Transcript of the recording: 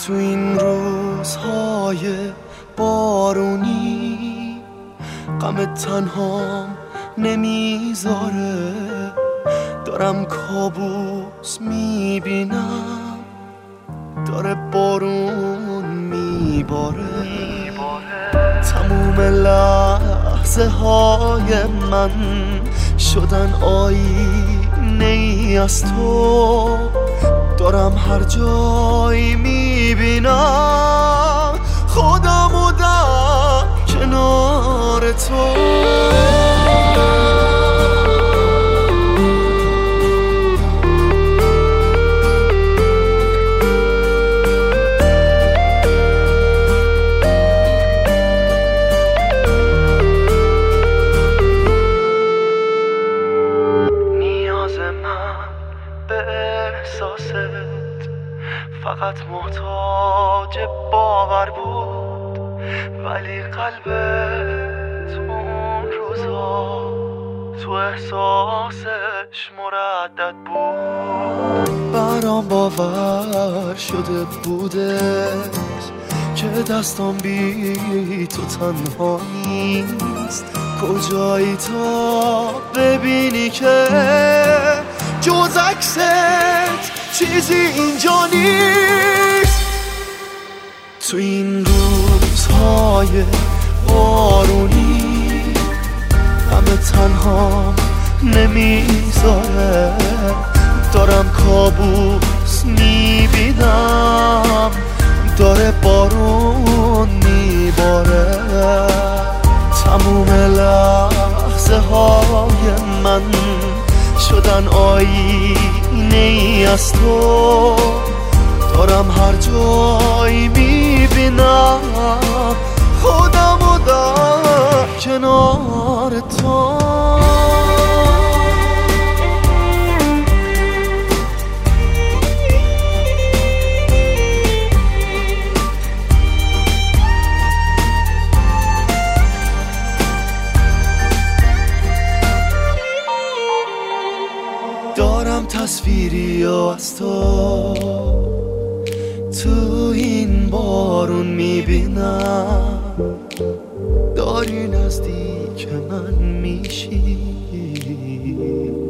تو این روزهای بارونی غم تنهام نمیذاره، دارم کابوس میبینم داره بارون میباره. تموم لحظه های من شدن آینه ای از تو، دارم هر جایی میبینم خودمو در کنار تو. فقط محتاج باور بود، ولی قلبت اون روزا تو احساسش مردد بود. برام باور شده بودش که دستام بی تو تنها نیست، کجایی تا ببینی که جز عکست چیزی اینجا نیست. تو این روزهای بارونی غم تنها نمیذاره، دارم کابوس میبینم داره بارون میباره. تموم لحظه های من شدن آینه ای از تو، دارم هر جایی میبینم خودمو در کنار تو. دارم تصویری از تو تو این بارون میبینم، داری نزدیک من میشی